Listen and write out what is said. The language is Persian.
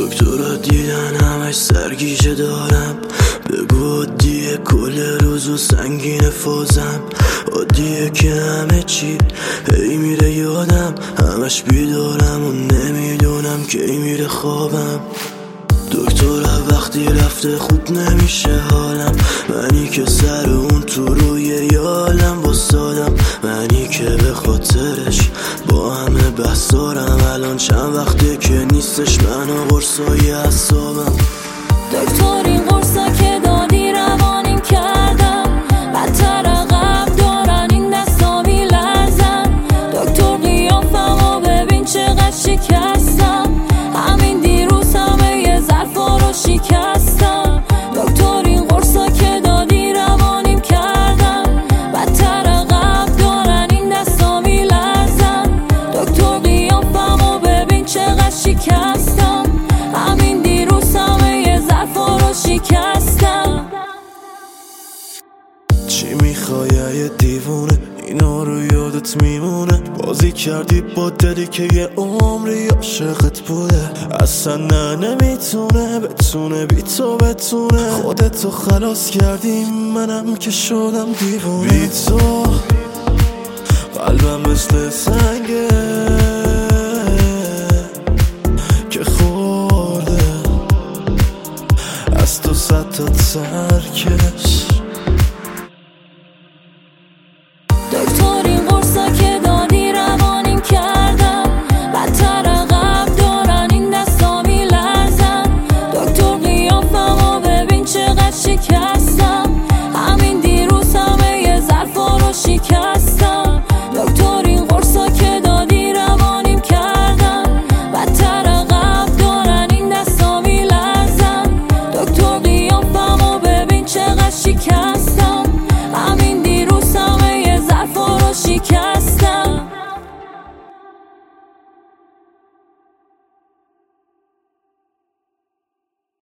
دکتر دیدن همش سرگیجه دارم. بگو عادیه کل روز و سنگین فازم. عادیه که همه چی هی میره یادم. همش بیدارم و نمیدونم که ای میره خوابم. دکتر وقتی رفته خوب نمیشه حالم. منی که سر اون تو روی یالم واسادم. منی که به خاطرش با همه بحث دارم. الان چند وقته که نیستش منو قرصای اعصابم. دکتر این قرصا که دادی روانیم کردم. بدتر عقب دارن این دستا میلرزن. دکتر قیافمو ببین چقدر شکستم. همین دیروز همه یه ظرفا رو شکستم. دکتر این قرصا که دادی روانیم کردم. بدتر عقب دارن این دستا میلرزن. دکتر قیافمو ببین چقدر شکستم. همین دیروز همه یه ظرفا رو شکستم. چی میخوای یه دیوونه؟ اینا رو یادت میمونه. بازی کردی با دلی که یه عمری عاشقت بوده. اصلا نمیتونه بتونه بی تو بتونه. خودتو خلاص کردی منم که شدم دیوونه. بی تو قلبم مثل سنگه که خورده از تو 100 تا ترکه.